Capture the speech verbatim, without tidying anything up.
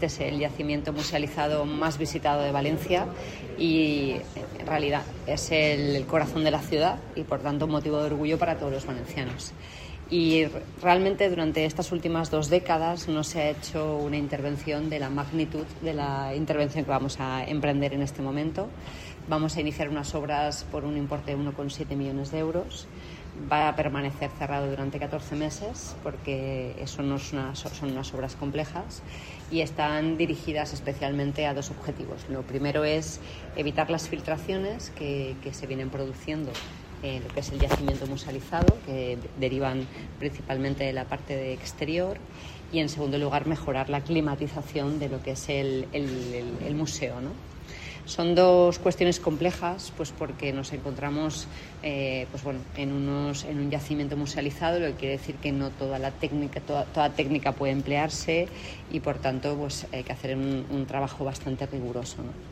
este es el yacimiento musealizado más visitado de Valencia y en realidad es el corazón de la ciudad y por tanto un motivo de orgullo para todos los valencianos. Y realmente durante estas últimas dos décadas no se ha hecho una intervención de la magnitud de la intervención que vamos a emprender en este momento. Vamos a iniciar unas obras por un importe de uno coma siete millones de euros. Va a permanecer cerrado durante catorce meses porque eso no es una, son unas obras complejas y están dirigidas especialmente a dos objetivos. Lo primero es evitar las filtraciones que, que se vienen produciendo en lo que es el yacimiento musealizado, que derivan principalmente de la parte de exterior, y en segundo lugar mejorar la climatización de lo que es el, el, el, el museo, ¿no? Son dos cuestiones complejas, pues porque nos encontramos eh, pues bueno, en, unos, en un yacimiento musealizado, lo que quiere decir que no toda la técnica, toda, toda técnica puede emplearse y por tanto pues hay que hacer un, un trabajo bastante riguroso, ¿no?